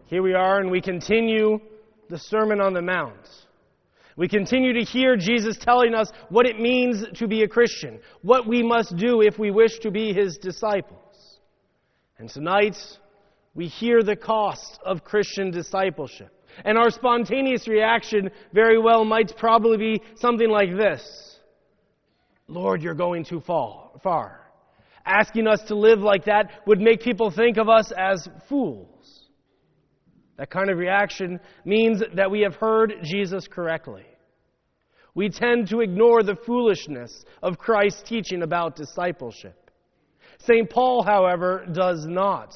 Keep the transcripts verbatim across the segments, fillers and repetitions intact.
Here we are, and we continue the Sermon on the Mount. We continue to hear Jesus telling us what it means to be a Christian, what we must do if we wish to be His disciples. And tonight, we hear the cost of Christian discipleship. And our spontaneous reaction very well might probably be something like this: Lord, you're going too far. far. Asking us to live like that would make people think of us as fools. That kind of reaction means that we have heard Jesus correctly. We tend to ignore the foolishness of Christ's teaching about discipleship. Saint Paul, however, does not.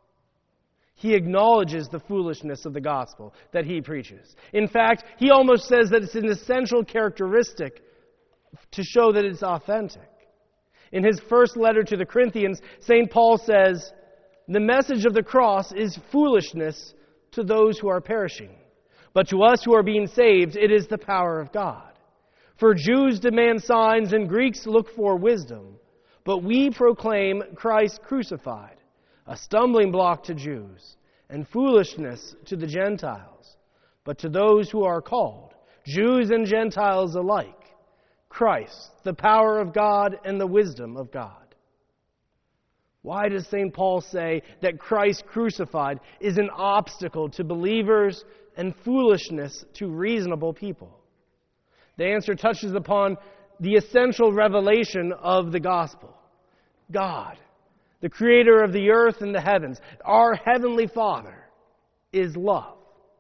He acknowledges the foolishness of the gospel that he preaches. In fact, he almost says that it's an essential characteristic to show that it's authentic. In his first letter to the Corinthians, Saint Paul says, "The message of the cross is foolishness to those who are perishing. But to us who are being saved, it is the power of God. For Jews demand signs and Greeks look for wisdom. But we proclaim Christ crucified, a stumbling block to Jews and foolishness to the Gentiles. But to those who are called, Jews and Gentiles alike, Christ, the power of God and the wisdom of God." Why does Saint Paul say that Christ crucified is an obstacle to believers and foolishness to reasonable people? The answer touches upon the essential revelation of the gospel. God, the creator of the earth and the heavens, our heavenly Father, is love.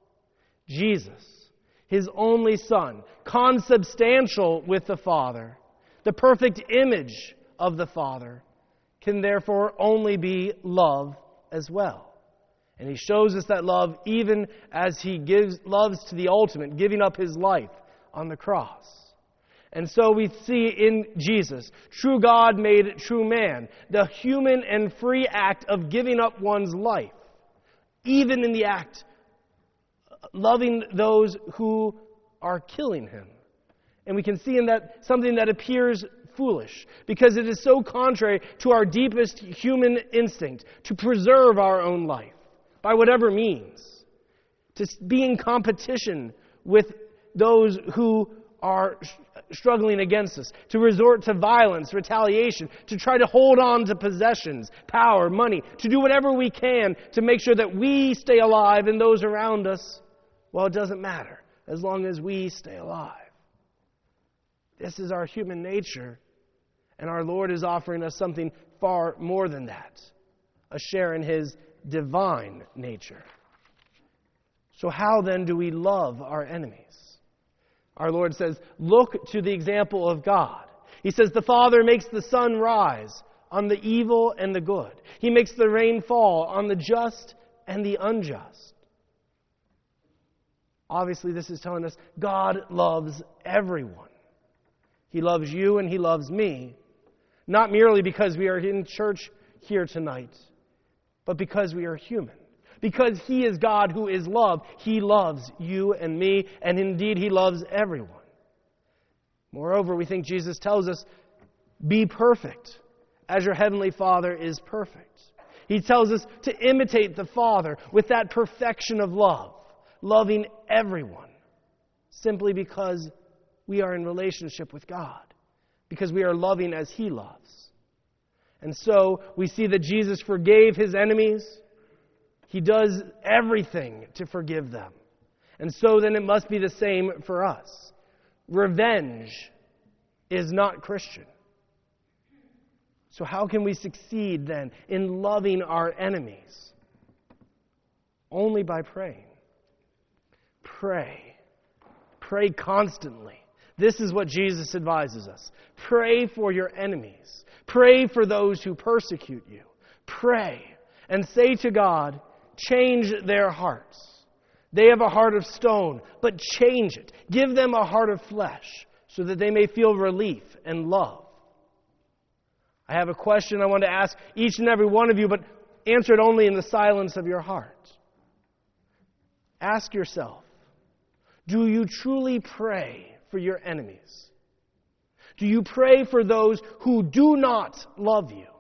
Jesus, His only Son, consubstantial with the Father, the perfect image of the Father, can therefore only be love as well. And He shows us that love even as He gives loves to the ultimate, giving up His life on the cross. And so we see in Jesus, true God made true man, the human and free act of giving up one's life, even in the act loving those who are killing him. And we can see in that something that appears foolish, because it is so contrary to our deepest human instinct to preserve our own life by whatever means, to be in competition with those who are struggling against us, to resort to violence, retaliation, to try to hold on to possessions, power, money, to do whatever we can to make sure that we stay alive and those around us, well, it doesn't matter as long as we stay alive. This is our human nature. And our Lord is offering us something far more than that, a share in His divine nature. So how then do we love our enemies? Our Lord says, look to the example of God. He says, the Father makes the sun rise on the evil and the good. He makes the rain fall on the just and the unjust. Obviously, this is telling us God loves everyone. He loves you and He loves me. Not merely because we are in church here tonight, but because we are human. Because He is God who is love. He loves you and me, and indeed He loves everyone. Moreover, we think Jesus tells us, be perfect as your heavenly Father is perfect. He tells us to imitate the Father with that perfection of love, loving everyone, simply because we are in relationship with God. Because we are loving as He loves. And so we see that Jesus forgave His enemies. He does everything to forgive them. And so then it must be the same for us. Revenge is not Christian. So how can we succeed then in loving our enemies? Only by praying. Pray. Pray constantly. This is what Jesus advises us. Pray for your enemies. Pray for those who persecute you. Pray and say to God, change their hearts. They have a heart of stone, but change it. Give them a heart of flesh so that they may feel relief and love. I have a question I want to ask each and every one of you, but answer it only in the silence of your heart. Ask yourself, do you truly pray for your enemies? Do you pray for those who do not love you?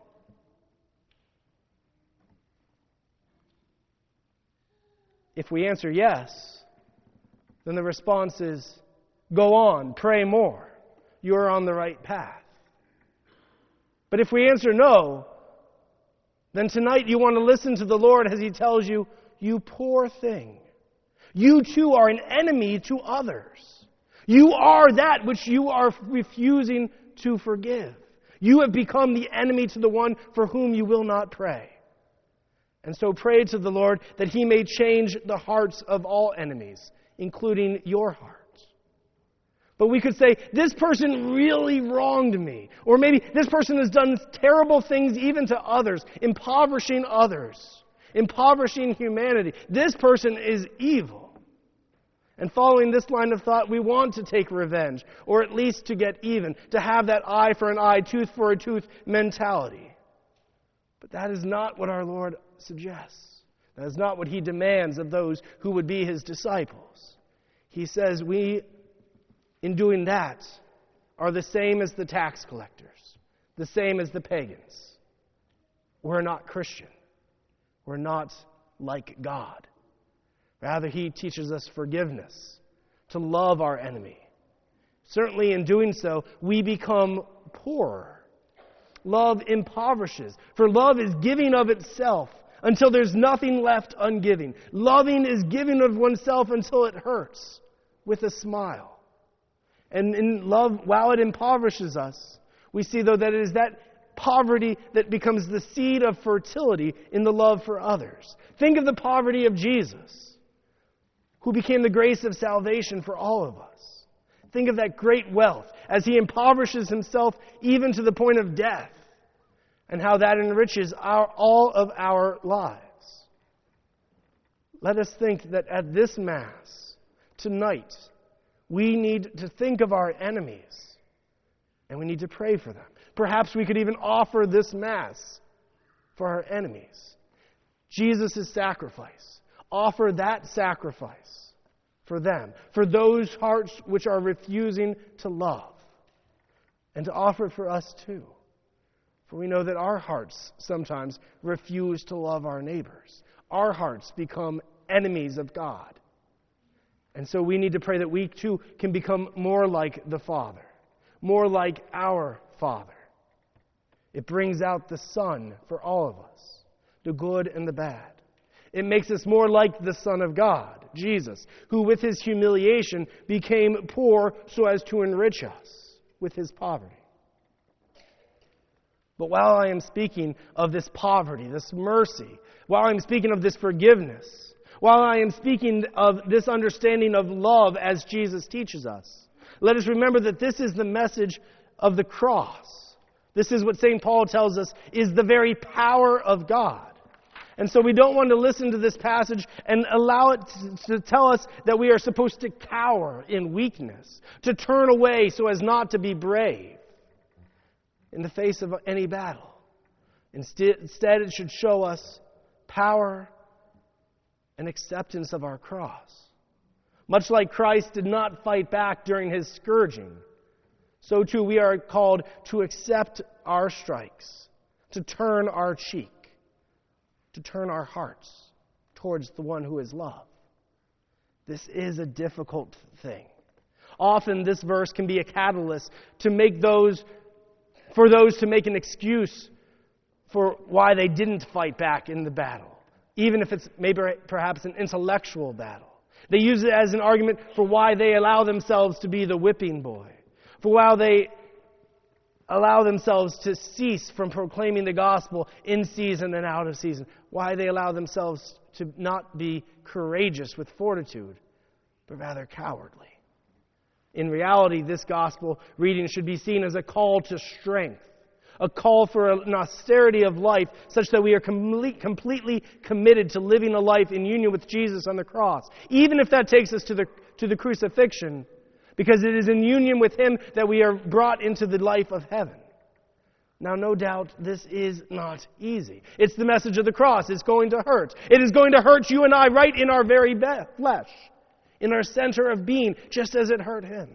If we answer yes, then the response is, go on, pray more. You are on the right path. But if we answer no, then tonight you want to listen to the Lord as He tells you, you poor thing. You too are an enemy to others. You are that which you are refusing to forgive. You have become the enemy to the one for whom you will not pray. And so pray to the Lord that He may change the hearts of all enemies, including your heart. But we could say, this person really wronged me. Or maybe this person has done terrible things even to others, impoverishing others, impoverishing humanity. This person is evil. And following this line of thought, we want to take revenge, or at least to get even, to have that eye for an eye, tooth for a tooth mentality. But that is not what our Lord suggests. That is not what He demands of those who would be His disciples. He says we, in doing that, are the same as the tax collectors, the same as the pagans. We're not Christian. We're not like God. Rather, He teaches us forgiveness, to love our enemy. Certainly in doing so, we become poorer. Love impoverishes, for love is giving of itself until there's nothing left ungiving. Loving is giving of oneself until it hurts, with a smile. And in love, while it impoverishes us, we see, though, that it is that poverty that becomes the seed of fertility in the love for others. Think of the poverty of Jesus, who became the grace of salvation for all of us. Think of that great wealth as He impoverishes Himself even to the point of death, and how that enriches our, all of our lives. Let us think that at this Mass, tonight, we need to think of our enemies, and we need to pray for them. Perhaps we could even offer this Mass for our enemies. Jesus' sacrifice. Offer that sacrifice for them, for those hearts which are refusing to love, and to offer it for us too. For we know that our hearts sometimes refuse to love our neighbors. Our hearts become enemies of God. And so we need to pray that we too can become more like the Father, more like our Father. It brings out the Son for all of us, the good and the bad. It makes us more like the Son of God, Jesus, who with His humiliation became poor so as to enrich us with His poverty. But while I am speaking of this poverty, this mercy, while I'm speaking of this forgiveness, while I am speaking of this understanding of love as Jesus teaches us, let us remember that this is the message of the cross. This is what Saint Paul tells us is the very power of God. And so we don't want to listen to this passage and allow it to tell us that we are supposed to cower in weakness, to turn away so as not to be brave in the face of any battle. Instead, it should show us power and acceptance of our cross. Much like Christ did not fight back during His scourging, so too we are called to accept our strikes, to turn our cheek, to turn our hearts towards the one who is love. This is a difficult thing. Often this verse can be a catalyst to make those, for those to make an excuse for why they didn't fight back in the battle, even if it's maybe perhaps an intellectual battle. They use it as an argument for why they allow themselves to be the whipping boy, for why they allow themselves to cease from proclaiming the gospel in season and out of season, why they allow themselves to not be courageous with fortitude, but rather cowardly. In reality, this gospel reading should be seen as a call to strength, a call for an austerity of life such that we are complete, completely committed to living a life in union with Jesus on the cross, even if that takes us to the, to the crucifixion, because it is in union with Him that we are brought into the life of heaven. Now, no doubt, this is not easy. It's the message of the cross. It's going to hurt. It is going to hurt you and I right in our very flesh, in our center of being, just as it hurt Him.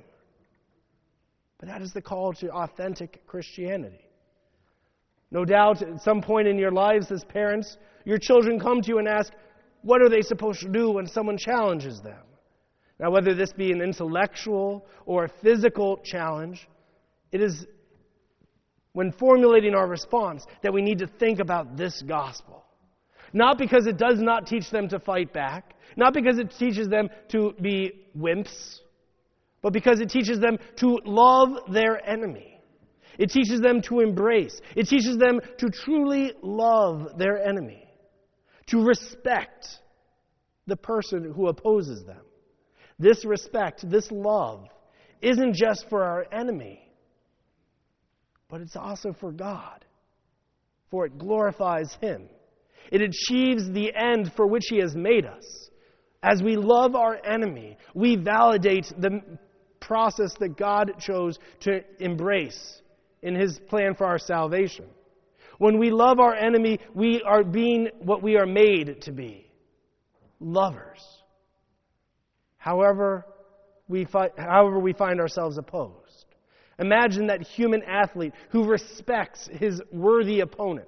But that is the call to authentic Christianity. No doubt, at some point in your lives as parents, your children come to you and ask, what are they supposed to do when someone challenges them? Now, whether this be an intellectual or a physical challenge, it is when formulating our response that we need to think about this gospel. Not because it does not teach them to fight back, not because it teaches them to be wimps, but because it teaches them to love their enemy. It teaches them to embrace. It teaches them to truly love their enemy, to respect the person who opposes them. This respect, this love, isn't just for our enemy, but it's also for God, for it glorifies Him. It achieves the end for which He has made us. As we love our enemy, we validate the process that God chose to embrace in His plan for our salvation. When we love our enemy, we are being what we are made to be, lovers. However we, fi- however we find ourselves opposed. Imagine that human athlete who respects his worthy opponent.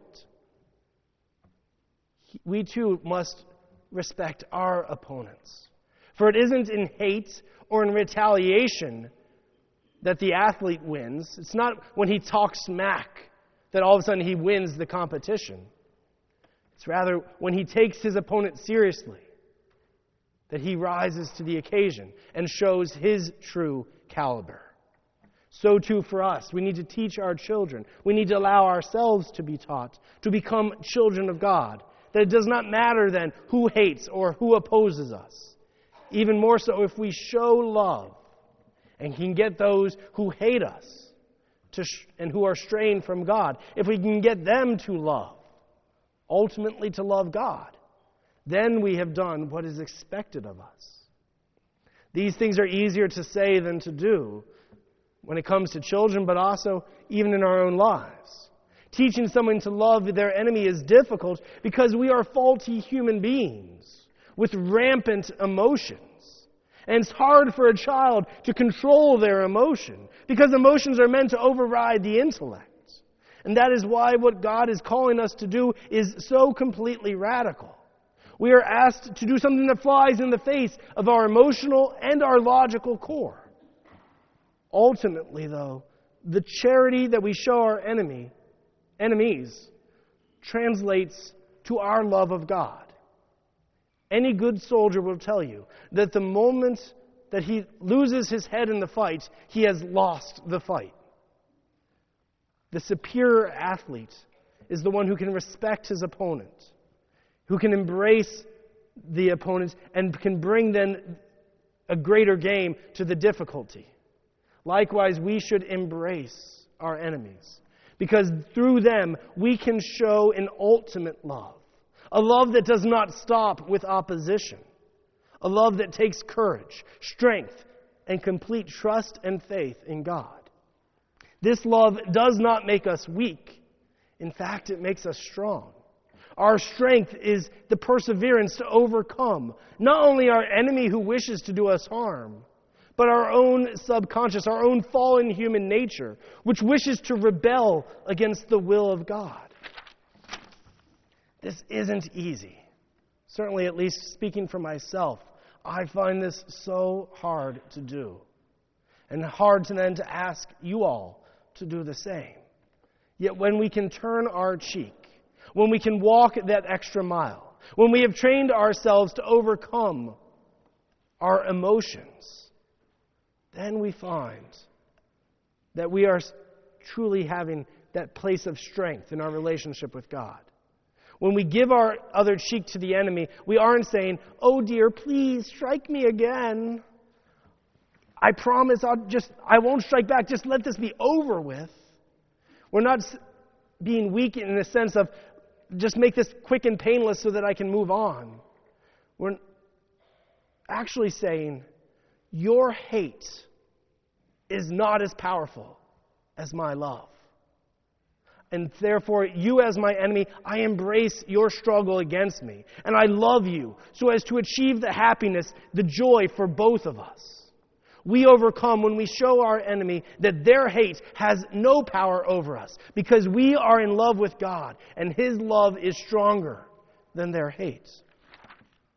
We too must respect our opponents. For it isn't in hate or in retaliation that the athlete wins. It's not when he talks smack that all of a sudden he wins the competition. It's rather when he takes his opponent seriously that he rises to the occasion and shows his true caliber. So too for us. We need to teach our children. We need to allow ourselves to be taught to become children of God. That it does not matter then who hates or who opposes us. Even more so if we show love and can get those who hate us to sh- and who are straying from God, if we can get them to love, ultimately to love God, then we have done what is expected of us. These things are easier to say than to do when it comes to children, but also even in our own lives. Teaching someone to love their enemy is difficult because we are faulty human beings with rampant emotions. And it's hard for a child to control their emotion because emotions are meant to override the intellect. And that is why what God is calling us to do is so completely radical. We are asked to do something that flies in the face of our emotional and our logical core. Ultimately, though, the charity that we show our enemy, enemies translates to our love of God. Any good soldier will tell you that the moment that he loses his head in the fight, he has lost the fight. The superior athlete is the one who can respect his opponent, who can embrace the opponent and can bring then a greater game to the difficulty. Likewise, we should embrace our enemies, because through them we can show an ultimate love, a love that does not stop with opposition, a love that takes courage, strength, and complete trust and faith in God. This love does not make us weak. In fact, it makes us strong. Our strength is the perseverance to overcome not only our enemy who wishes to do us harm, but our own subconscious, our own fallen human nature, which wishes to rebel against the will of God. This isn't easy. Certainly, at least speaking for myself, I find this so hard to do. And hard to then to ask you all to do the same. Yet when we can turn our cheek, when we can walk that extra mile, when we have trained ourselves to overcome our emotions, then we find that we are truly having that place of strength in our relationship with God. When we give our other cheek to the enemy, we aren't saying, "Oh dear, please strike me again. I promise I'll just I won't strike back. Just let this be over with." We're not being weak in the sense of just make this quick and painless so that I can move on. We're actually saying, your hate is not as powerful as my love. And therefore, you as my enemy, I embrace your struggle against me. And I love you so as to achieve the happiness, the joy for both of us. We overcome when we show our enemy that their hate has no power over us because we are in love with God and His love is stronger than their hate.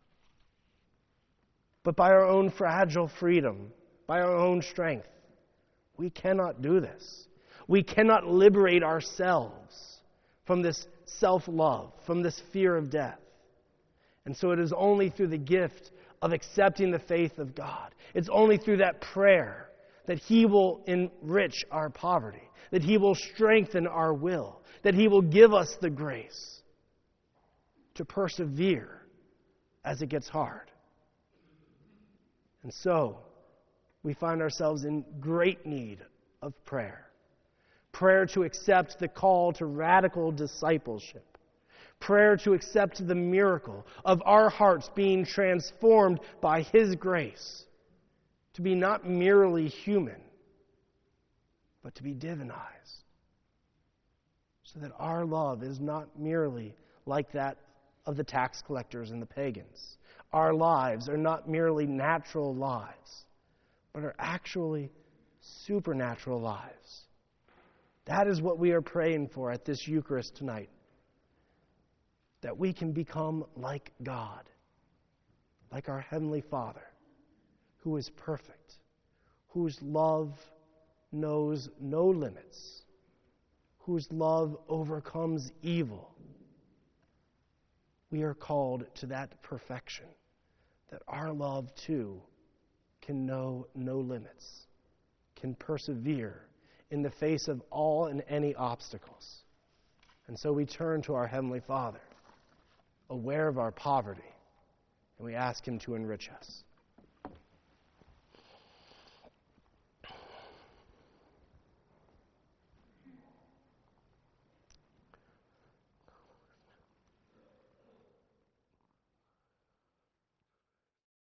But by our own fragile freedom, by our own strength, we cannot do this. We cannot liberate ourselves from this self-love, from this fear of death. And so it is only through the gift of accepting the faith of God, it's only through that prayer that He will enrich our poverty, that He will strengthen our will, that He will give us the grace to persevere as it gets hard. And so, we find ourselves in great need of prayer. Prayer to accept the call to radical discipleship. Prayer to accept the miracle of our hearts being transformed by His grace. To be not merely human, but to be divinized. So that our love is not merely like that of the tax collectors and the pagans. Our lives are not merely natural lives, but are actually supernatural lives. That is what we are praying for at this Eucharist tonight. That we can become like God, like our Heavenly Father, who is perfect, whose love knows no limits, whose love overcomes evil. We are called to that perfection, that our love too can know no limits, can persevere in the face of all and any obstacles. And so we turn to our Heavenly Father, aware of our poverty, and we ask Him to enrich us.